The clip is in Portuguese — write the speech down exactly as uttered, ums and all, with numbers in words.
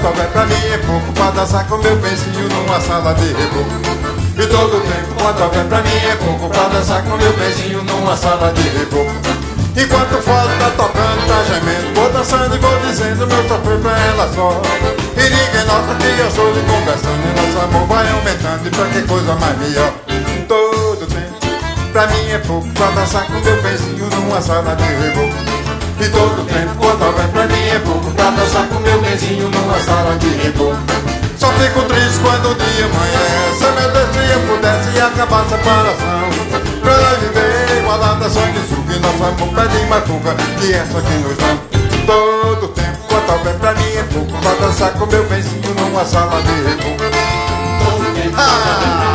quanto houver pra mim é pouco pra dançar com meu benzinho numa sala de reboco. E todo tempo quanto houver pra mim é pouco pra dançar com meu benzinho numa sala de reboco. Enquanto o fole tá tocando, tá gemendo, vou dançando e vou dizendo meu sofrer pra ela só. E ninguém nota que eu sou de conversando e nosso amor vai aumentando, e pra que coisa mais melhor. Todo tempo pra mim é pouco pra dançar com meu benzinho numa sala de reboco. E todo tempo quanto houver pra mim é pouco pra dançar com meu benzinho numa sala de reboco. Só fico triste quando o dia amanhece, meu Deus, se eu pudesse acabar a separação. Pra nós viver igualada sanguessuga, e nosso amor pede mais fuga que essa que nos dá. Todo tempo quanto houver pra mim é pouco pra dançar com meu benzinho numa sala de reboco. Todo tempo Ah!